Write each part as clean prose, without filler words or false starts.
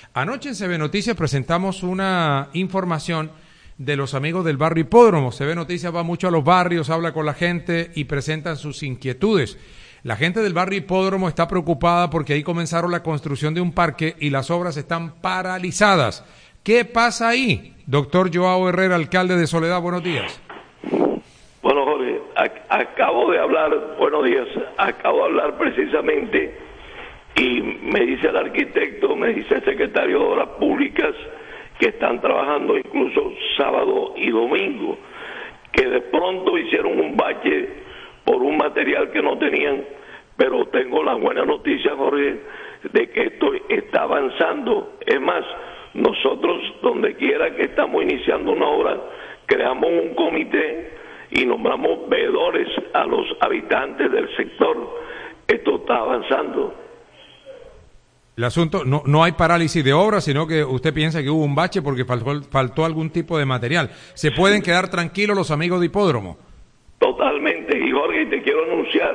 Anoche en CB Noticias presentamos una información de los amigos del barrio Hipódromo. CB Noticias va mucho a los barrios, habla con la gente y presentan sus inquietudes. La gente del barrio Hipódromo está preocupada porque ahí comenzaron la construcción de un parque y las obras están paralizadas. ¿Qué pasa ahí? Doctor Joao Herrera, alcalde de Soledad, buenos días. Bueno, Jorge, acabo de hablar, buenos días, acabo de hablar precisamente y me dice el arquitecto, me dice el secretario de Obras Públicas que están trabajando incluso sábado y domingo, que de pronto hicieron un bache por un material que no tenían, pero tengo la buena noticia, Jorge, de que esto está avanzando. Es más, nosotros donde quiera que estamos iniciando una obra, creamos un comité y nombramos veedores a los habitantes del sector. Esto está avanzando. El asunto, no hay parálisis de obra, sino que usted piensa que hubo un bache porque faltó algún tipo de material. ¿Se pueden quedar tranquilos los amigos de Hipódromo? Totalmente. Y Jorge, te quiero anunciar,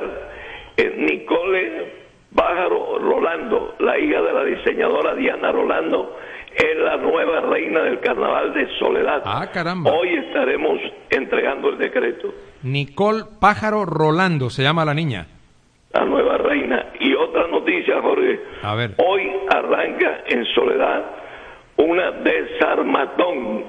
Nicole Pájaro Rolando, la hija de la diseñadora Diana Rolando, es la nueva reina del Carnaval de Soledad. Ah, caramba. Hoy estaremos entregando el decreto. Nicole Pájaro Rolando se llama la niña. La nueva reina. Y otra noticia, Jorge. A ver. Hoy arranca en Soledad una desarmatón.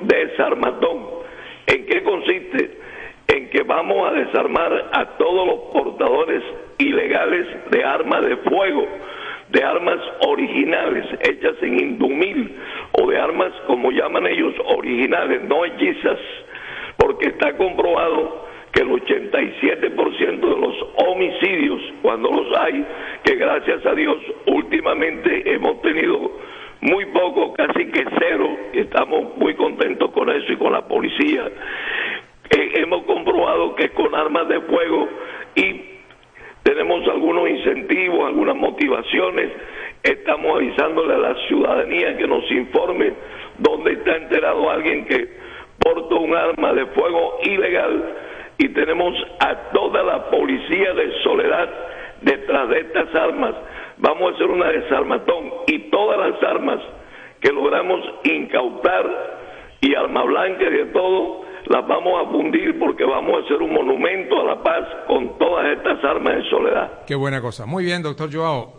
¿En qué consiste? En que vamos a desarmar a todos los portadores ilegales de armas de fuego, de armas originales hechas en Indumil o de armas, como llaman ellos, originales, no hechizas, porque está comprobado que el 87% de los homicidios, cuando los hay, que gracias a Dios últimamente hemos tenido muy poco, casi que cero, y estamos muy contentos con eso y con la policía, hemos comprobado que es con armas de fuego y tenemos algunos incentivos, algunas motivaciones. Estamos avisándole a la ciudadanía que nos informe dónde está enterado alguien que porta un arma de fuego ilegal, y tenemos a toda la policía de Soledad detrás de estas armas. Vamos a hacer una desarmatón y todas las armas que logramos incautar y arma blanca y de todo las vamos a fundir, porque vamos a hacer un monumento a la paz con todas estas armas en Soledad. Qué buena cosa. Muy bien, doctor Joao.